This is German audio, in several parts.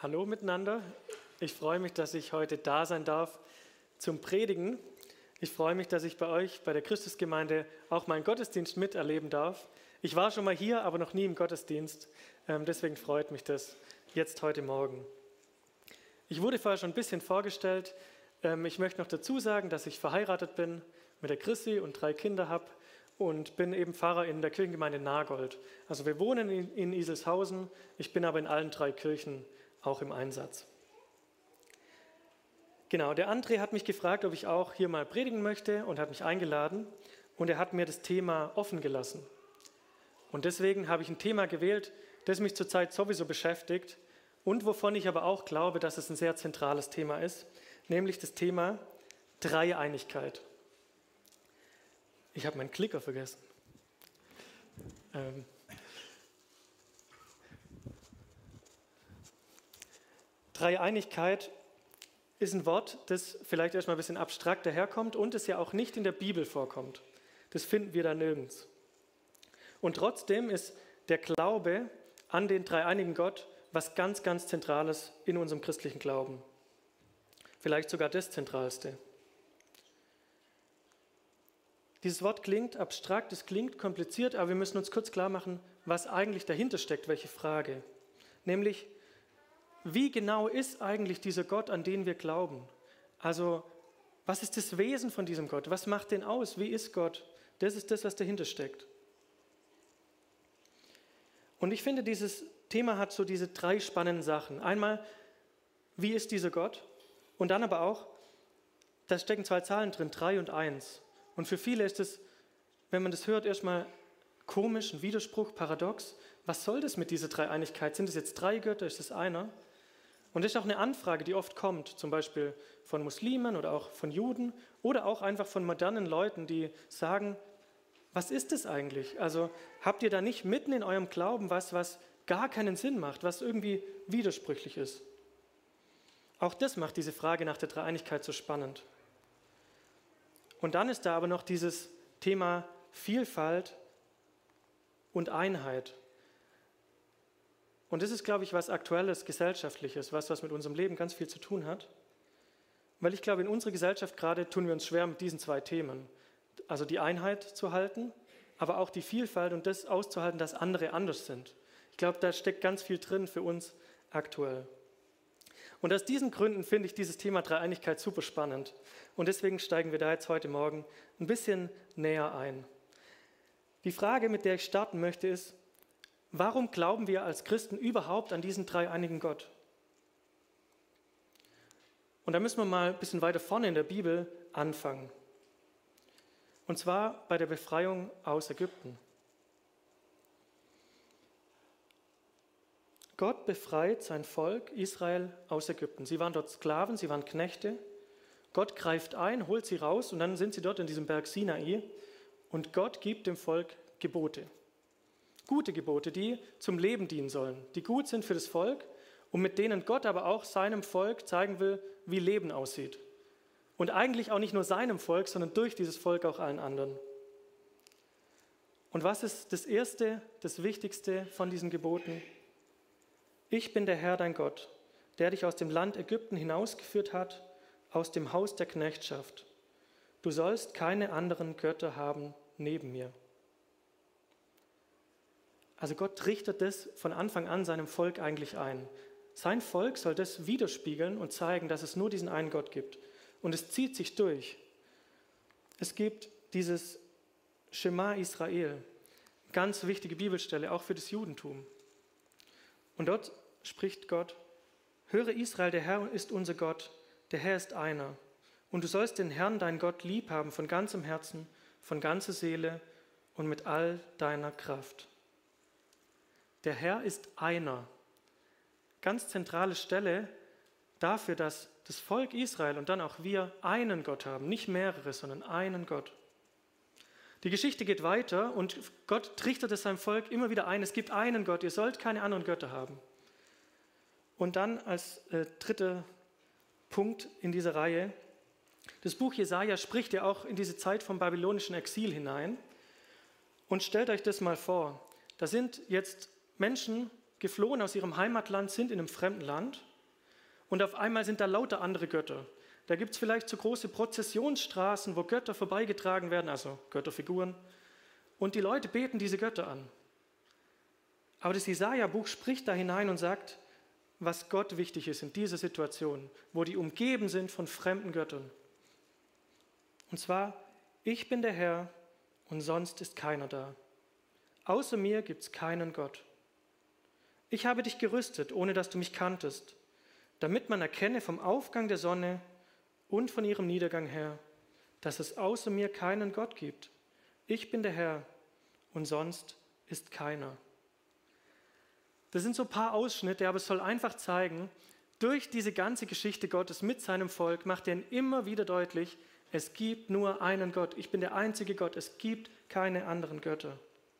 Hallo miteinander. Ich freue mich, dass ich heute da sein darf zum Predigen. Ich freue mich, dass ich bei euch, bei der Christusgemeinde, auch meinen Gottesdienst miterleben darf. Ich war schon mal hier, aber noch nie im Gottesdienst. Deswegen freut mich das jetzt heute Morgen. Ich wurde vorher schon ein bisschen vorgestellt. Ich möchte noch dazu sagen, dass ich verheiratet bin mit der Chrissy und 3 Kinder habe und bin eben Pfarrer in der Kirchengemeinde Nagold. Also wir wohnen in Iselshausen, ich bin aber in allen 3 Kirchen auch im Einsatz. Genau, der André hat mich gefragt, ob ich auch hier mal predigen möchte und hat mich eingeladen und er hat mir das Thema offen gelassen. Und deswegen habe ich ein Thema gewählt, das mich zurzeit sowieso beschäftigt und wovon ich aber auch glaube, dass es ein sehr zentrales Thema ist, nämlich das Thema Dreieinigkeit. Ich habe meinen Klicker vergessen. Dreieinigkeit ist ein Wort, das vielleicht erstmal ein bisschen abstrakt daherkommt und es ja auch nicht in der Bibel vorkommt. Das finden wir da nirgends. Und trotzdem ist der Glaube an den dreieinigen Gott was ganz, ganz Zentrales in unserem christlichen Glauben. Vielleicht sogar das Zentralste. Dieses Wort klingt abstrakt, es klingt kompliziert, aber wir müssen uns kurz klar machen, was eigentlich dahinter steckt, welche Frage. Nämlich, wie genau ist eigentlich dieser Gott, an den wir glauben? Also, was ist das Wesen von diesem Gott? Was macht den aus? Wie ist Gott? Das ist das, was dahinter steckt. Und ich finde, dieses Thema hat so diese 3 spannenden Sachen. Einmal, wie ist dieser Gott? Und dann aber auch, da stecken 2 Zahlen drin, 3 und 1. Und für viele ist es, wenn man das hört, erstmal komisch, ein Widerspruch, paradox. Was soll das mit dieser Dreieinigkeit? Sind es jetzt 3 Götter? Ist es einer? Und das ist auch eine Anfrage, die oft kommt, zum Beispiel von Muslimen oder auch von Juden oder auch einfach von modernen Leuten, die sagen, was ist das eigentlich? Also habt ihr da nicht mitten in eurem Glauben was gar keinen Sinn macht, was irgendwie widersprüchlich ist? Auch das macht diese Frage nach der Dreieinigkeit so spannend. Und dann ist da aber noch dieses Thema Vielfalt und Einheit. Und das ist, glaube ich, was Aktuelles, Gesellschaftliches, was mit unserem Leben ganz viel zu tun hat. Weil ich glaube, in unserer Gesellschaft gerade tun wir uns schwer mit diesen 2 Themen. Also die Einheit zu halten, aber auch die Vielfalt und das auszuhalten, dass andere anders sind. Ich glaube, da steckt ganz viel drin für uns aktuell. Und aus diesen Gründen finde ich dieses Thema Dreieinigkeit super spannend. Und deswegen steigen wir da jetzt heute Morgen ein bisschen näher ein. Die Frage, mit der ich starten möchte, ist, warum glauben wir als Christen überhaupt an diesen dreieinigen Gott? Und da müssen wir mal ein bisschen weiter vorne in der Bibel anfangen. Und zwar bei der Befreiung aus Ägypten. Gott befreit sein Volk Israel aus Ägypten. Sie waren dort Sklaven, sie waren Knechte. Gott greift ein, holt sie raus und dann sind sie dort in diesem Berg Sinai und Gott gibt dem Volk Gebote. Gute Gebote, die zum Leben dienen sollen, die gut sind für das Volk und mit denen Gott aber auch seinem Volk zeigen will, wie Leben aussieht. Und eigentlich auch nicht nur seinem Volk, sondern durch dieses Volk auch allen anderen. Und was ist das Erste, das Wichtigste von diesen Geboten? Ich bin der Herr, dein Gott, der dich aus dem Land Ägypten hinausgeführt hat, aus dem Haus der Knechtschaft. Du sollst keine anderen Götter haben neben mir. Also Gott richtet das von Anfang an seinem Volk eigentlich ein. Sein Volk soll das widerspiegeln und zeigen, dass es nur diesen einen Gott gibt. Und es zieht sich durch. Es gibt dieses Schema Israel, ganz wichtige Bibelstelle, auch für das Judentum. Und dort spricht Gott, höre Israel, der Herr ist unser Gott, der Herr ist einer. Und du sollst den Herrn, deinen Gott, lieb haben von ganzem Herzen, von ganzer Seele und mit all deiner Kraft. Der Herr ist einer. Ganz zentrale Stelle dafür, dass das Volk Israel und dann auch wir einen Gott haben, nicht mehrere, sondern einen Gott. Die Geschichte geht weiter und Gott trichtert es seinem Volk immer wieder ein, es gibt einen Gott, ihr sollt keine anderen Götter haben. Und dann als dritter Punkt in dieser Reihe, das Buch Jesaja spricht ja auch in diese Zeit vom babylonischen Exil hinein. Und stellt euch das mal vor, da sind jetzt Menschen geflohen aus ihrem Heimatland, sind in einem fremden Land und auf einmal sind da lauter andere Götter. Da gibt es vielleicht so große Prozessionsstraßen, wo Götter vorbeigetragen werden, also Götterfiguren, und die Leute beten diese Götter an. Aber das Jesaja-Buch spricht da hinein und sagt, was Gott wichtig ist in dieser Situation, wo die umgeben sind von fremden Göttern. Und zwar, ich bin der Herr und sonst ist keiner da. Außer mir gibt es keinen Gott. Ich habe dich gerüstet, ohne dass du mich kanntest, damit man erkenne vom Aufgang der Sonne und von ihrem Niedergang her, dass es außer mir keinen Gott gibt. Ich bin der Herr und sonst ist keiner. Das sind so ein paar Ausschnitte, aber es soll einfach zeigen, durch diese ganze Geschichte Gottes mit seinem Volk macht er ihnen immer wieder deutlich, es gibt nur einen Gott. Ich bin der einzige Gott. Es gibt keine anderen Götter.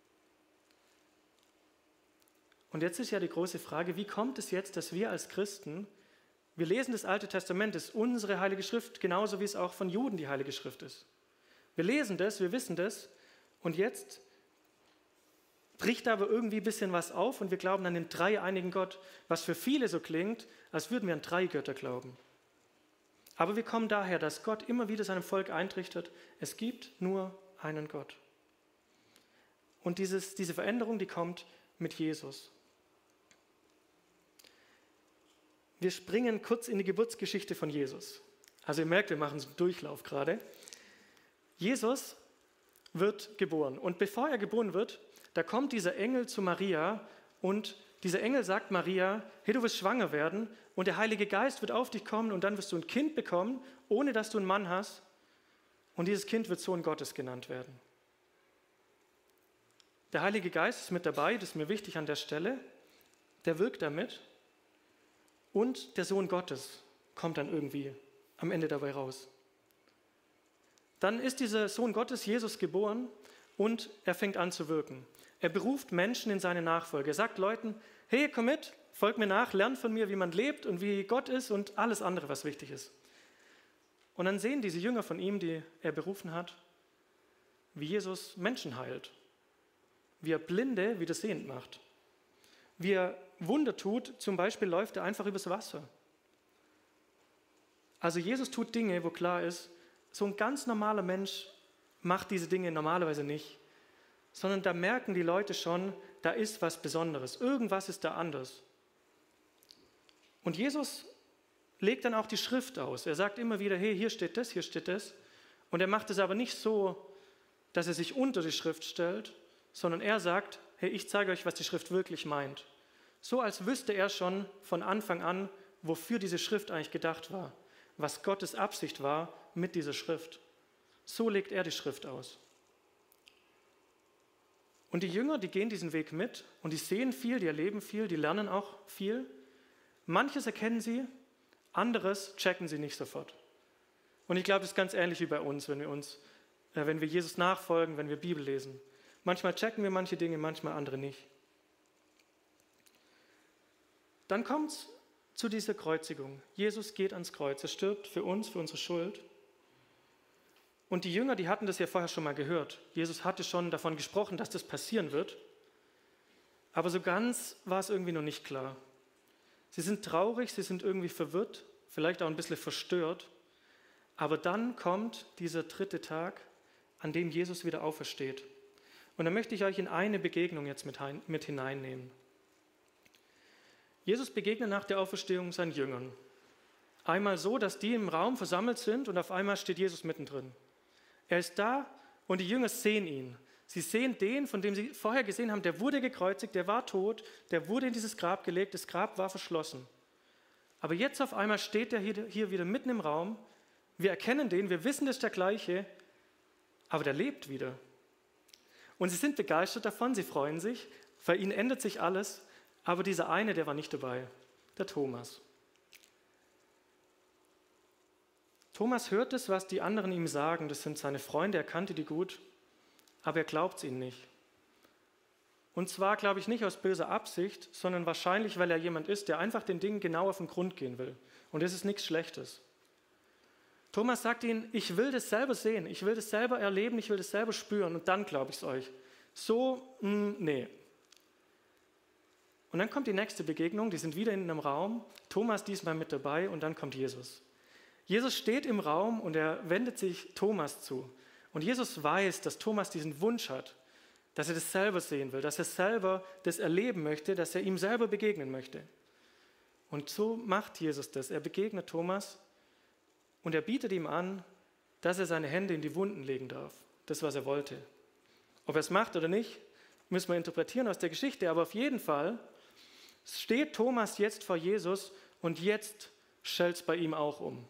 Und jetzt ist ja die große Frage, wie kommt es jetzt, dass wir als Christen, wir lesen das Alte Testament, das ist unsere Heilige Schrift, genauso wie es auch von Juden die Heilige Schrift ist. Wir lesen das, wir wissen das und jetzt bricht aber irgendwie ein bisschen was auf und wir glauben an den dreieinigen Gott, was für viele so klingt, als würden wir an 3 Götter glauben. Aber wir kommen daher, dass Gott immer wieder seinem Volk eintrichtert, es gibt nur einen Gott. Und diese Veränderung, die kommt mit Jesus. Wir springen kurz in die Geburtsgeschichte von Jesus. Also ihr merkt, wir machen so einen Durchlauf gerade. Jesus wird geboren und bevor er geboren wird, da kommt dieser Engel zu Maria und dieser Engel sagt Maria, hey, du wirst schwanger werden und der Heilige Geist wird auf dich kommen und dann wirst du ein Kind bekommen, ohne dass du einen Mann hast. Und dieses Kind wird Sohn Gottes genannt werden. Der Heilige Geist ist mit dabei, das ist mir wichtig an der Stelle. Der wirkt damit und der Sohn Gottes kommt dann irgendwie am Ende dabei raus. Dann ist dieser Sohn Gottes, Jesus, geboren und er fängt an zu wirken. Er beruft Menschen in seine Nachfolge. Er sagt Leuten, hey, komm mit, folgt mir nach, lernt von mir, wie man lebt und wie Gott ist und alles andere, was wichtig ist. Und dann sehen diese Jünger von ihm, die er berufen hat, wie Jesus Menschen heilt, wie er Blinde wieder sehend macht, wie er Wunder tut, zum Beispiel läuft er einfach übers Wasser. Also Jesus tut Dinge, wo klar ist, so ein ganz normaler Mensch macht diese Dinge normalerweise nicht, sondern da merken die Leute schon, da ist was Besonderes, irgendwas ist da anders. Und Jesus legt dann auch die Schrift aus. Er sagt immer wieder, hey, hier steht das, hier steht das. Und er macht es aber nicht so, dass er sich unter die Schrift stellt, sondern er sagt, hey, ich zeige euch, was die Schrift wirklich meint. So als wüsste er schon von Anfang an, wofür diese Schrift eigentlich gedacht war, was Gottes Absicht war mit dieser Schrift. So legt er die Schrift aus. Und die Jünger, die gehen diesen Weg mit und die sehen viel, die erleben viel, die lernen auch viel. Manches erkennen sie, anderes checken sie nicht sofort. Und ich glaube, das ist ganz ähnlich wie bei uns, wenn wir Jesus nachfolgen, wenn wir Bibel lesen. Manchmal checken wir manche Dinge, manchmal andere nicht. Dann kommt es zu dieser Kreuzigung. Jesus geht ans Kreuz, er stirbt für uns, für unsere Schuld. Und die Jünger, die hatten das ja vorher schon mal gehört. Jesus hatte schon davon gesprochen, dass das passieren wird. Aber so ganz war es irgendwie noch nicht klar. Sie sind traurig, sie sind irgendwie verwirrt, vielleicht auch ein bisschen verstört. Aber dann kommt dieser 3. Tag, an dem Jesus wieder aufersteht. Und da möchte ich euch in eine Begegnung jetzt mit hineinnehmen. Jesus begegnet nach der Auferstehung seinen Jüngern. Einmal so, dass die im Raum versammelt sind und auf einmal steht Jesus mittendrin. Er ist da und die Jünger sehen ihn. Sie sehen den, von dem sie vorher gesehen haben, der wurde gekreuzigt, der war tot, der wurde in dieses Grab gelegt, das Grab war verschlossen. Aber jetzt auf einmal steht er hier wieder mitten im Raum. Wir erkennen den, wir wissen, das ist der gleiche, aber der lebt wieder. Und sie sind begeistert davon, sie freuen sich, bei ihnen ändert sich alles, aber dieser eine, der war nicht dabei, der Thomas. Thomas hört es, was die anderen ihm sagen, das sind seine Freunde, er kannte die gut, aber er glaubt es ihnen nicht. Und zwar, glaube ich, nicht aus böser Absicht, sondern wahrscheinlich, weil er jemand ist, der einfach den Dingen genau auf den Grund gehen will. Und das ist nichts Schlechtes. Thomas sagt ihnen, ich will das selber sehen, ich will das selber erleben, ich will das selber spüren und dann glaube ich es euch. So, nee. Und dann kommt die nächste Begegnung, die sind wieder in einem Raum, Thomas diesmal mit dabei und dann kommt Jesus. Jesus steht im Raum und er wendet sich Thomas zu. Und Jesus weiß, dass Thomas diesen Wunsch hat, dass er das selber sehen will, dass er selber das erleben möchte, dass er ihm selber begegnen möchte. Und so macht Jesus das. Er begegnet Thomas und er bietet ihm an, dass er seine Hände in die Wunden legen darf. Das, was er wollte. Ob er es macht oder nicht, müssen wir interpretieren aus der Geschichte. Aber auf jeden Fall steht Thomas jetzt vor Jesus und jetzt schellt es bei ihm auch um.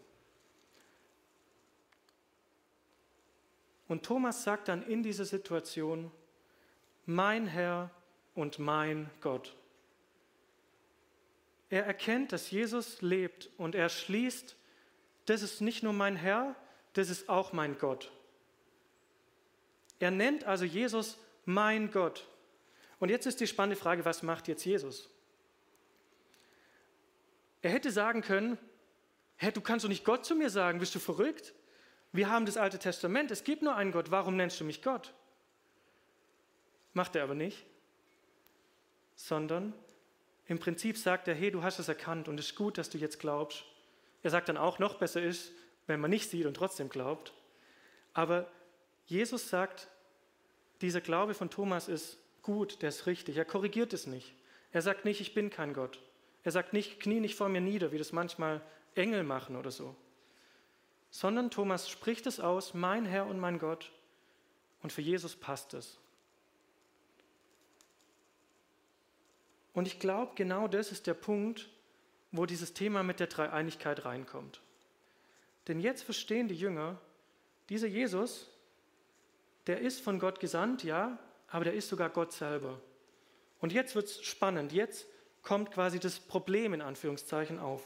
Und Thomas sagt dann in dieser Situation, mein Herr und mein Gott. Er erkennt, dass Jesus lebt und er schließt, das ist nicht nur mein Herr, das ist auch mein Gott. Er nennt also Jesus mein Gott. Und jetzt ist die spannende Frage, was macht jetzt Jesus? Er hätte sagen können, du kannst doch nicht Gott zu mir sagen, bist du verrückt? Wir haben das Alte Testament, es gibt nur einen Gott, warum nennst du mich Gott? Macht er aber nicht, sondern im Prinzip sagt er, hey, du hast es erkannt und es ist gut, dass du jetzt glaubst. Er sagt dann auch, noch besser ist, wenn man nicht sieht und trotzdem glaubt. Aber Jesus sagt, dieser Glaube von Thomas ist gut, der ist richtig. Er korrigiert es nicht. Er sagt nicht, ich bin kein Gott. Er sagt nicht, knie nicht vor mir nieder, wie das manchmal Engel machen oder so. Sondern Thomas spricht es aus, mein Herr und mein Gott. Und für Jesus passt es. Und ich glaube, genau das ist der Punkt, wo dieses Thema mit der Dreieinigkeit reinkommt. Denn jetzt verstehen die Jünger, dieser Jesus, der ist von Gott gesandt, ja, aber der ist sogar Gott selber. Und jetzt wird es spannend, jetzt kommt quasi das Problem in Anführungszeichen auf.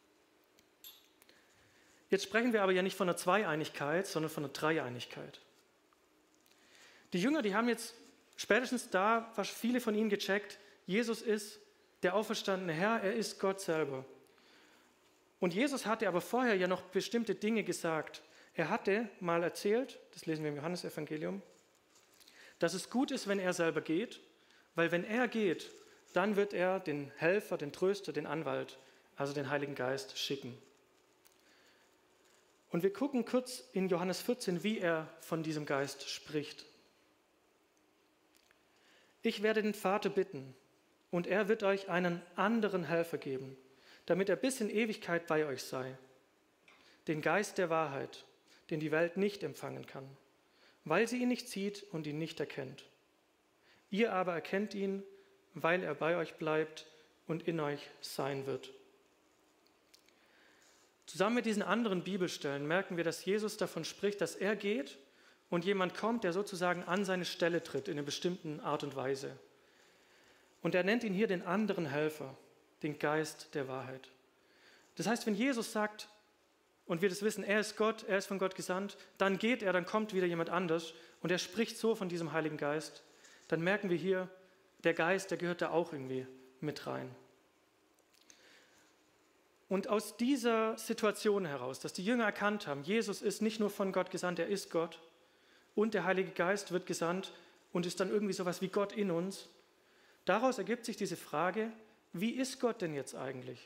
Jetzt sprechen wir aber ja nicht von einer Zweieinigkeit, sondern von einer Dreieinigkeit. Die Jünger, die haben jetzt spätestens da, was viele von ihnen gecheckt, Jesus ist der auferstandene Herr, er ist Gott selber. Und Jesus hatte aber vorher ja noch bestimmte Dinge gesagt. Er hatte mal erzählt, das lesen wir im Johannesevangelium, dass es gut ist, wenn er selber geht, weil wenn er geht, dann wird er den Helfer, den Tröster, den Anwalt, also den Heiligen Geist schicken. Und wir gucken kurz in Johannes 14, wie er von diesem Geist spricht. Ich werde den Vater bitten, und er wird euch einen anderen Helfer geben, damit er bis in Ewigkeit bei euch sei. Den Geist der Wahrheit, den die Welt nicht empfangen kann, weil sie ihn nicht sieht und ihn nicht erkennt. Ihr aber erkennt ihn, weil er bei euch bleibt und in euch sein wird. Zusammen mit diesen anderen Bibelstellen merken wir, dass Jesus davon spricht, dass er geht und jemand kommt, der sozusagen an seine Stelle tritt in einer bestimmten Art und Weise. Und er nennt ihn hier den anderen Helfer, den Geist der Wahrheit. Das heißt, wenn Jesus sagt, und wir das wissen, er ist Gott, er ist von Gott gesandt, dann geht er, dann kommt wieder jemand anders und er spricht so von diesem Heiligen Geist, dann merken wir hier, der Geist, der gehört da auch irgendwie mit rein. Und aus dieser Situation heraus, dass die Jünger erkannt haben, Jesus ist nicht nur von Gott gesandt, er ist Gott und der Heilige Geist wird gesandt und ist dann irgendwie sowas wie Gott in uns. Daraus ergibt sich diese Frage, wie ist Gott denn jetzt eigentlich?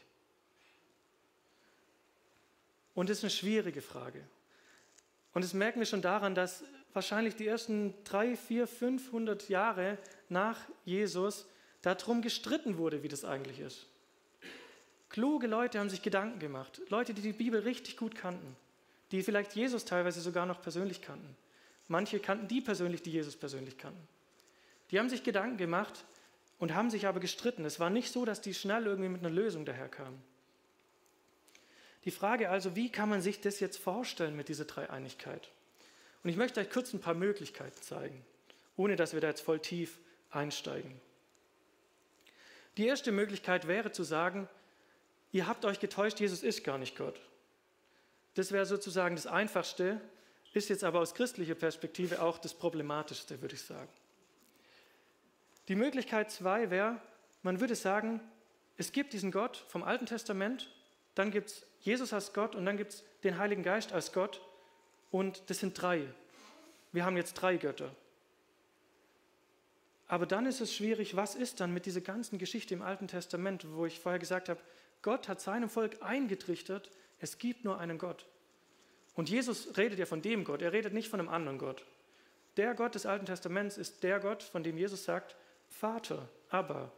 Und das ist eine schwierige Frage. Und das merken wir schon daran, dass wahrscheinlich die ersten 300, 400, 500 Jahre nach Jesus darum gestritten wurde, wie das eigentlich ist. Kluge Leute haben sich Gedanken gemacht, Leute, die die Bibel richtig gut kannten, die vielleicht Jesus teilweise sogar noch persönlich kannten. Manche kannten die persönlich, die Jesus persönlich kannten. Die haben sich Gedanken gemacht und haben sich aber gestritten. Es war nicht so, dass die schnell irgendwie mit einer Lösung daherkamen. Die Frage also, wie kann man sich das jetzt vorstellen mit dieser Dreieinigkeit? Und ich möchte euch kurz ein paar Möglichkeiten zeigen, ohne dass wir da jetzt voll tief einsteigen. Die erste Möglichkeit wäre zu sagen, ihr habt euch getäuscht, Jesus ist gar nicht Gott. Das wäre sozusagen das Einfachste, ist jetzt aber aus christlicher Perspektive auch das Problematischste, würde ich sagen. Die Möglichkeit 2 wäre, man würde sagen, es gibt diesen Gott vom Alten Testament, dann gibt es Jesus als Gott und dann gibt es den Heiligen Geist als Gott und das sind 3. Wir haben jetzt 3 Götter. Aber dann ist es schwierig, was ist dann mit dieser ganzen Geschichte im Alten Testament, wo ich vorher gesagt habe, Gott hat seinem Volk eingetrichtert, es gibt nur einen Gott. Und Jesus redet ja von dem Gott, er redet nicht von einem anderen Gott. Der Gott des Alten Testaments ist der Gott, von dem Jesus sagt, Vater, Abba.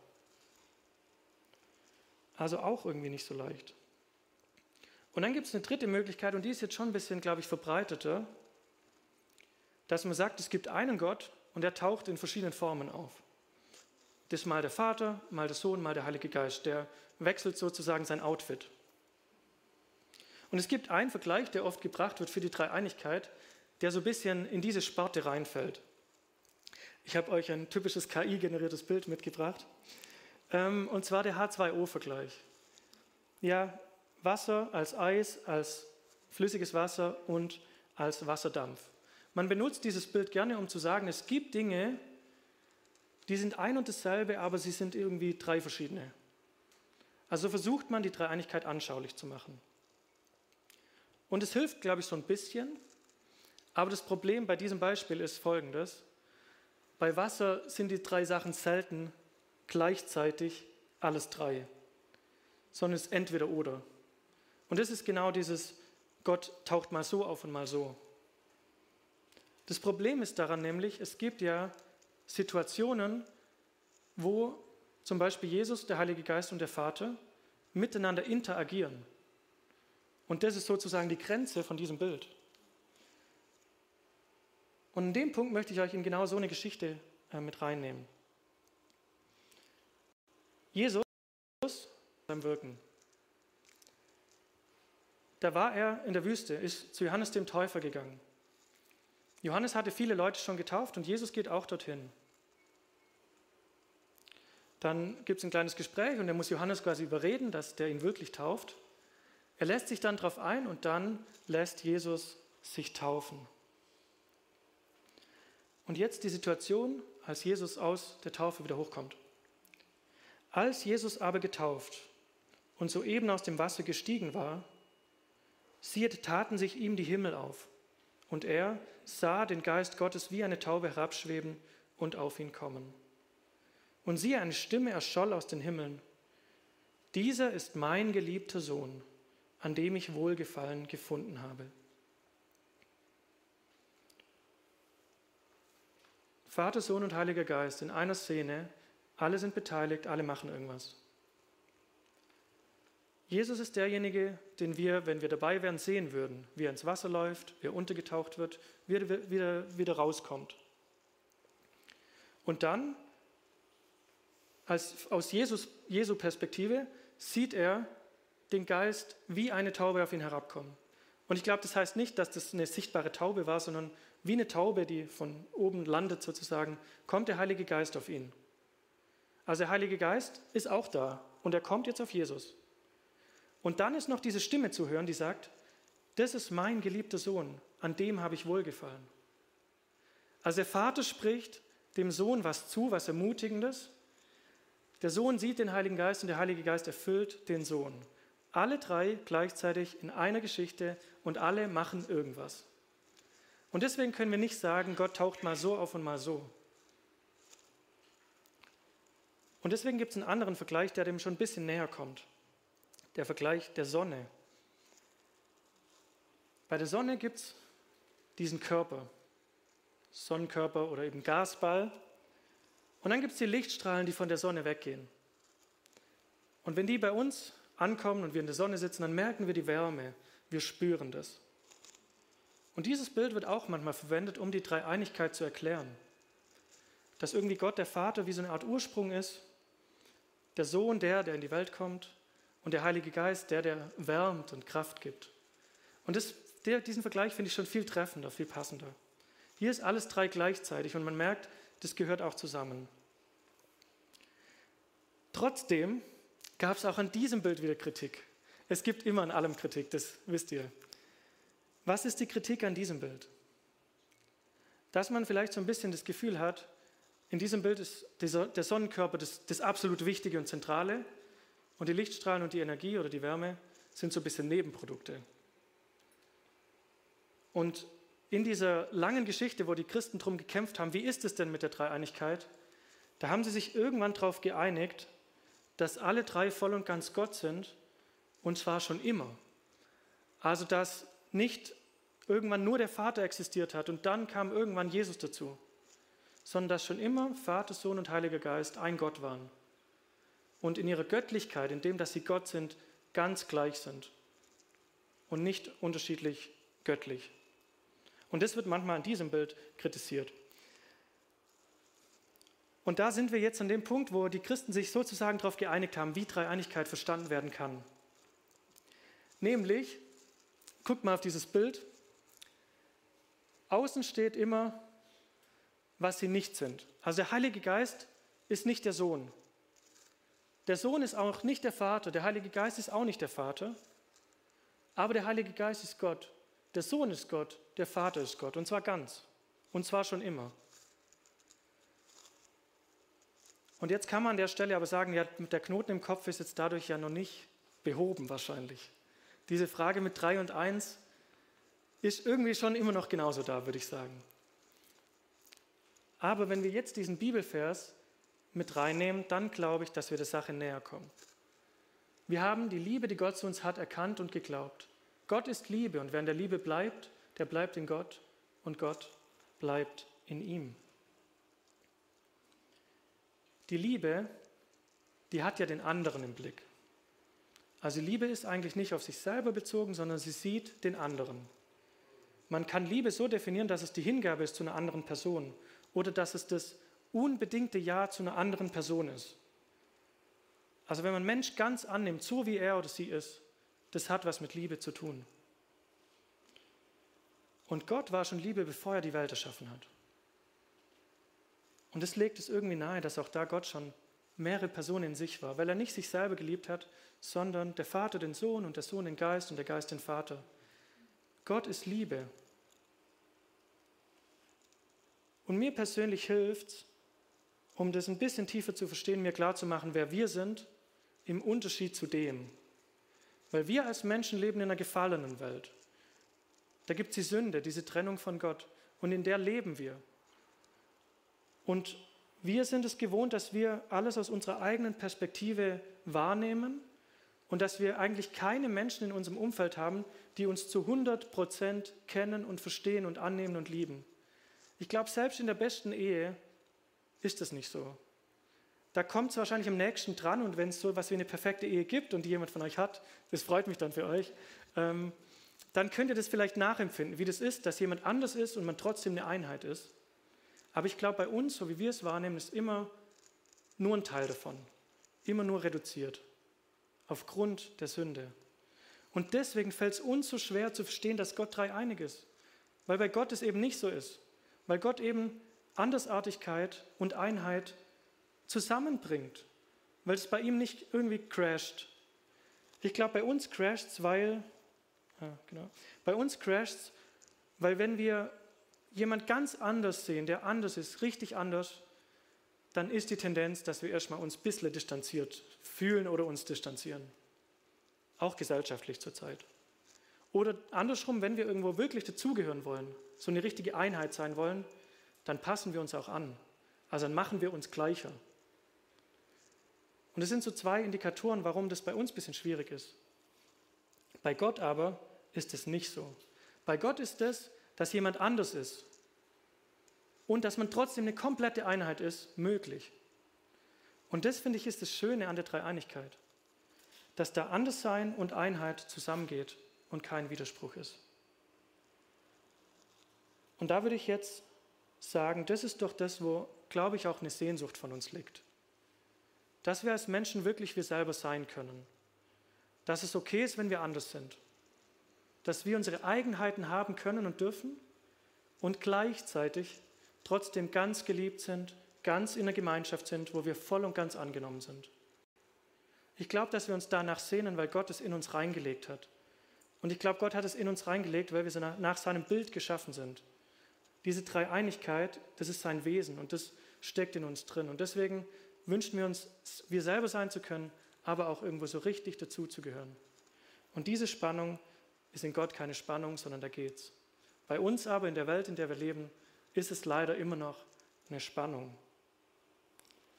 Also auch irgendwie nicht so leicht. Und dann gibt es eine dritte Möglichkeit, und die ist jetzt schon ein bisschen, glaube ich, verbreiteter, dass man sagt, es gibt einen Gott und der taucht in verschiedenen Formen auf. Das ist mal der Vater, mal der Sohn, mal der Heilige Geist. Der wechselt sozusagen sein Outfit. Und es gibt einen Vergleich, der oft gebracht wird für die Dreieinigkeit, der so ein bisschen in diese Sparte reinfällt. Ich habe euch ein typisches KI-generiertes Bild mitgebracht, und zwar der H2O-Vergleich. Ja, Wasser als Eis, als flüssiges Wasser und als Wasserdampf. Man benutzt dieses Bild gerne, um zu sagen, es gibt Dinge, die sind ein und dasselbe, aber sie sind irgendwie drei verschiedene. Also versucht man, die Dreieinigkeit anschaulich zu machen. Und es hilft, glaube ich, so ein bisschen, aber das Problem bei diesem Beispiel ist folgendes. Bei Wasser sind die drei Sachen selten gleichzeitig alles drei, sondern es ist entweder oder. Und das ist genau dieses, Gott taucht mal so auf und mal so. Das Problem ist daran nämlich, es gibt ja Situationen, wo zum Beispiel Jesus, der Heilige Geist und der Vater miteinander interagieren. Und das ist sozusagen die Grenze von diesem Bild. Und in dem Punkt möchte ich euch in genau so eine Geschichte mit reinnehmen. Jesus beim Wirken. Da war er in der Wüste, ist zu Johannes dem Täufer gegangen. Johannes hatte viele Leute schon getauft und Jesus geht auch dorthin. Dann gibt es ein kleines Gespräch und er muss Johannes quasi überreden, dass der ihn wirklich tauft. Er lässt sich dann darauf ein und dann lässt Jesus sich taufen. Und jetzt die Situation, als Jesus aus der Taufe wieder hochkommt. Als Jesus aber getauft und soeben aus dem Wasser gestiegen war, siehe, taten sich ihm die Himmel auf. Und er sah den Geist Gottes wie eine Taube herabschweben und auf ihn kommen. Und siehe, eine Stimme erscholl aus den Himmeln. Dieser ist mein geliebter Sohn, an dem ich Wohlgefallen gefunden habe. Vater, Sohn und Heiliger Geist in einer Szene, alle sind beteiligt, alle machen irgendwas. Jesus ist derjenige, den wir, wenn wir dabei wären, sehen würden, wie er ins Wasser läuft, wie er untergetaucht wird, wie er wieder rauskommt. Und dann, aus Jesu Perspektive, sieht er den Geist wie eine Taube auf ihn herabkommen. Und ich glaube, das heißt nicht, dass das eine sichtbare Taube war, sondern wie eine Taube, die von oben landet sozusagen, kommt der Heilige Geist auf ihn. Also der Heilige Geist ist auch da und er kommt jetzt auf Jesus. Und dann ist noch diese Stimme zu hören, die sagt, das ist mein geliebter Sohn, an dem habe ich Wohlgefallen. Also der Vater spricht dem Sohn was zu, was Ermutigendes. Der Sohn sieht den Heiligen Geist und der Heilige Geist erfüllt den Sohn. Alle drei gleichzeitig in einer Geschichte und alle machen irgendwas. Und deswegen können wir nicht sagen, Gott taucht mal so auf und mal so. Und deswegen gibt es einen anderen Vergleich, der dem schon ein bisschen näher kommt. Der Vergleich der Sonne. Bei der Sonne gibt es diesen Körper, Sonnenkörper oder eben Gasball. Und dann gibt es die Lichtstrahlen, die von der Sonne weggehen. Und wenn die bei uns ankommen und wir in der Sonne sitzen, dann merken wir die Wärme, wir spüren das. Und dieses Bild wird auch manchmal verwendet, um die Dreieinigkeit zu erklären. Dass irgendwie Gott der Vater wie so eine Art Ursprung ist, der Sohn der in die Welt kommt und der Heilige Geist der wärmt und Kraft gibt. Und diesen Vergleich finde ich schon viel treffender, viel passender. Hier ist alles drei gleichzeitig und man merkt, das gehört auch zusammen. Trotzdem gab es auch an diesem Bild wieder Kritik. Es gibt immer an allem Kritik, das wisst ihr. Was ist die Kritik an diesem Bild? Dass man vielleicht so ein bisschen das Gefühl hat, in diesem Bild ist der Sonnenkörper das absolut Wichtige und Zentrale und die Lichtstrahlen und die Energie oder die Wärme sind so ein bisschen Nebenprodukte. Und in dieser langen Geschichte, wo die Christen darum gekämpft haben, wie ist es denn mit der Dreieinigkeit, Da haben sie sich irgendwann darauf geeinigt, dass alle drei voll und ganz Gott sind, und zwar schon immer. Also dass nicht irgendwann nur der Vater existiert hat und dann kam irgendwann Jesus dazu, sondern dass schon immer Vater, Sohn und Heiliger Geist ein Gott waren und in ihrer Göttlichkeit, in dem, dass sie Gott sind, ganz gleich sind und nicht unterschiedlich göttlich. Und das wird manchmal an diesem Bild kritisiert. Und da sind wir jetzt an dem Punkt, wo die Christen sich sozusagen darauf geeinigt haben, wie Dreieinigkeit verstanden werden kann. Nämlich, guckt mal auf dieses Bild, außen steht immer, was sie nicht sind. Also der Heilige Geist ist nicht der Sohn. Der Sohn ist auch nicht der Vater, der Heilige Geist ist auch nicht der Vater, aber der Heilige Geist ist Gott. Der Sohn ist Gott, der Vater ist Gott, und zwar ganz, und zwar schon immer. Und jetzt kann man an der Stelle aber sagen, ja, der Knoten im Kopf ist jetzt dadurch ja noch nicht behoben wahrscheinlich. Diese Frage mit 3 und 1 ist irgendwie schon immer noch genauso da, würde ich sagen. Aber wenn wir jetzt diesen Bibelvers mit reinnehmen, dann glaube ich, dass wir der Sache näher kommen. Wir haben die Liebe, die Gott zu uns hat, erkannt und geglaubt. Gott ist Liebe, und wer in der Liebe bleibt, der bleibt in Gott und Gott bleibt in ihm. Die Liebe, die hat ja den anderen im Blick. Also Liebe ist eigentlich nicht auf sich selber bezogen, sondern sie sieht den anderen. Man kann Liebe so definieren, dass es die Hingabe ist zu einer anderen Person oder dass es das unbedingte Ja zu einer anderen Person ist. Also wenn man einen Mensch ganz annimmt, so wie er oder sie ist, das hat was mit Liebe zu tun. Und Gott war schon Liebe, bevor er die Welt erschaffen hat. Und es legt es irgendwie nahe, dass auch da Gott schon mehrere Personen in sich war, weil er nicht sich selber geliebt hat, sondern der Vater den Sohn und der Sohn den Geist und der Geist den Vater. Gott ist Liebe. Und mir persönlich hilft es, um das ein bisschen tiefer zu verstehen, mir klarzumachen, wer wir sind, im Unterschied zu dem. Weil wir als Menschen leben in einer gefallenen Welt. Da gibt es die Sünde, diese Trennung von Gott. Und in der leben wir. Und wir sind es gewohnt, dass wir alles aus unserer eigenen Perspektive wahrnehmen und dass wir eigentlich keine Menschen in unserem Umfeld haben, die uns zu 100% kennen und verstehen und annehmen und lieben. Ich glaube, selbst in der besten Ehe ist das nicht so. Da kommt es wahrscheinlich am nächsten dran, und wenn es so etwas wie eine perfekte Ehe gibt und die jemand von euch hat, das freut mich dann für euch, dann könnt ihr das vielleicht nachempfinden, wie das ist, dass jemand anders ist und man trotzdem eine Einheit ist. Aber ich glaube, bei uns, so wie wir es wahrnehmen, ist immer nur ein Teil davon. Immer nur reduziert. Aufgrund der Sünde. Und deswegen fällt es uns so schwer zu verstehen, dass Gott dreieinig ist. Weil bei Gott es eben nicht so ist. Weil Gott eben Andersartigkeit und Einheit zusammenbringt. Weil es bei ihm nicht irgendwie crasht. Ich glaube, bei uns crasht es, weil wenn wir jemand ganz anders sehen, der anders ist, richtig anders, dann ist die Tendenz, dass wir erstmal uns ein bisschen distanziert fühlen oder uns distanzieren. Auch gesellschaftlich zurzeit. Oder andersrum, wenn wir irgendwo wirklich dazugehören wollen, so eine richtige Einheit sein wollen, dann passen wir uns auch an. Also dann machen wir uns gleicher. Und das sind so 2 Indikatoren, warum das bei uns ein bisschen schwierig ist. Bei Gott aber ist es nicht so. Bei Gott ist es, dass jemand anders ist und dass man trotzdem eine komplette Einheit ist, möglich. Und das, finde ich, ist das Schöne an der Dreieinigkeit, dass da Anderssein und Einheit zusammengeht und kein Widerspruch ist. Und da würde ich jetzt sagen, das ist doch das, wo, glaube ich, auch eine Sehnsucht von uns liegt. Dass wir als Menschen wirklich wir selber sein können. Dass es okay ist, wenn wir anders sind. Dass wir unsere Eigenheiten haben können und dürfen und gleichzeitig trotzdem ganz geliebt sind, ganz in der Gemeinschaft sind, wo wir voll und ganz angenommen sind. Ich glaube, dass wir uns danach sehnen, weil Gott es in uns reingelegt hat. Und ich glaube, Gott hat es in uns reingelegt, weil wir nach seinem Bild geschaffen sind. Diese Dreieinigkeit, das ist sein Wesen und das steckt in uns drin. Und deswegen wünschen wir uns, wir selber sein zu können, aber auch irgendwo so richtig dazuzugehören. Und diese Spannung ist in Gott keine Spannung, sondern da geht's. Bei uns aber in der Welt, in der wir leben, ist es leider immer noch eine Spannung.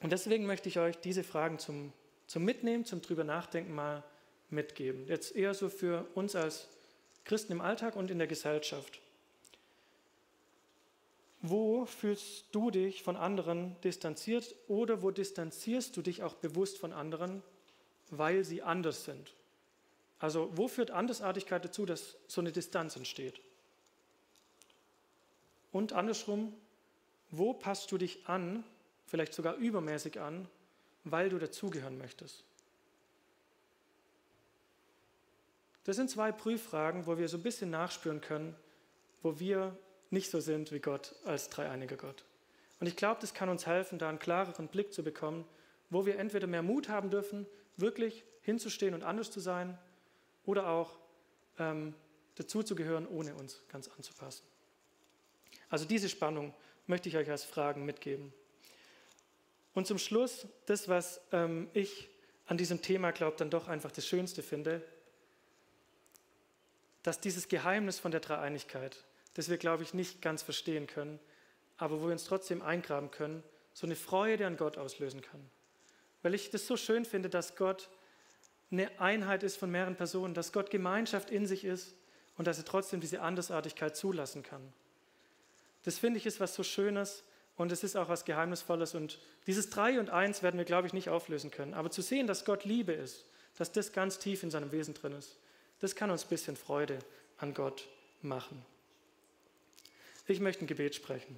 Und deswegen möchte ich euch diese Fragen zum Mitnehmen, zum drüber nachdenken mal mitgeben. Jetzt eher so für uns als Christen im Alltag und in der Gesellschaft. Wo fühlst du dich von anderen distanziert oder wo distanzierst du dich auch bewusst von anderen, weil sie anders sind? Also wo führt Andersartigkeit dazu, dass so eine Distanz entsteht? Und andersrum, wo passt du dich an, vielleicht sogar übermäßig an, weil du dazugehören möchtest? Das sind 2 Prüffragen, wo wir so ein bisschen nachspüren können, wo wir nicht so sind wie Gott als dreieiniger Gott. Und ich glaube, das kann uns helfen, da einen klareren Blick zu bekommen, wo wir entweder mehr Mut haben dürfen, wirklich hinzustehen und anders zu sein, oder auch dazuzugehören, ohne uns ganz anzupassen. Also diese Spannung möchte ich euch als Fragen mitgeben. Und zum Schluss, das, was ich an diesem Thema, glaube ich, dann doch einfach das Schönste finde, dass dieses Geheimnis von der Dreieinigkeit, das wir, glaube ich, nicht ganz verstehen können, aber wo wir uns trotzdem eingraben können, so eine Freude an Gott auslösen kann. Weil ich das so schön finde, dass Gott eine Einheit ist von mehreren Personen, dass Gott Gemeinschaft in sich ist und dass er trotzdem diese Andersartigkeit zulassen kann. Das finde ich ist was so Schönes und es ist auch was Geheimnisvolles und dieses 3 und 1 werden wir, glaube ich, nicht auflösen können. Aber zu sehen, dass Gott Liebe ist, dass das ganz tief in seinem Wesen drin ist, das kann uns ein bisschen Freude an Gott machen. Ich möchte ein Gebet sprechen.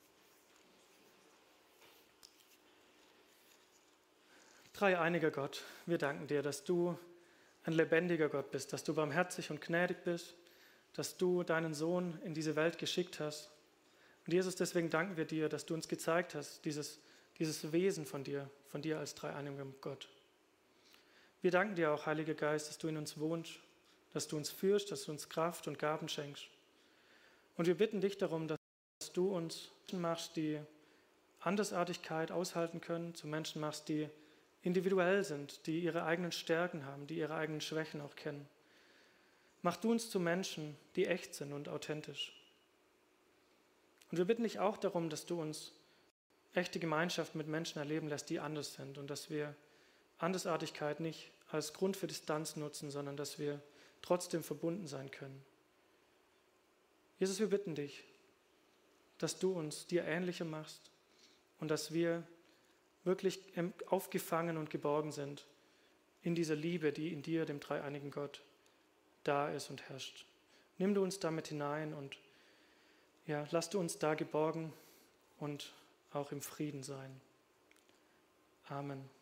Dreieiniger Gott, wir danken dir, dass du ein lebendiger Gott bist, dass du barmherzig und gnädig bist, dass du deinen Sohn in diese Welt geschickt hast. Und Jesus, deswegen danken wir dir, dass du uns gezeigt hast, dieses Wesen von dir als dreieiniger Gott. Wir danken dir auch, Heiliger Geist, dass du in uns wohnst, dass du uns führst, dass du uns Kraft und Gaben schenkst. Und wir bitten dich darum, dass du uns Menschen machst, die Andersartigkeit aushalten können, zu Menschen machst, die individuell sind, die ihre eigenen Stärken haben, die ihre eigenen Schwächen auch kennen. Mach du uns zu Menschen, die echt sind und authentisch. Und wir bitten dich auch darum, dass du uns echte Gemeinschaft mit Menschen erleben lässt, die anders sind und dass wir Andersartigkeit nicht als Grund für Distanz nutzen, sondern dass wir trotzdem verbunden sein können. Jesus, wir bitten dich, dass du uns dir ähnlicher machst und dass wir wirklich aufgefangen und geborgen sind in dieser Liebe, die in dir, dem dreieinigen Gott, da ist und herrscht. Nimm du uns damit hinein und ja, lass du uns da geborgen und auch im Frieden sein. Amen.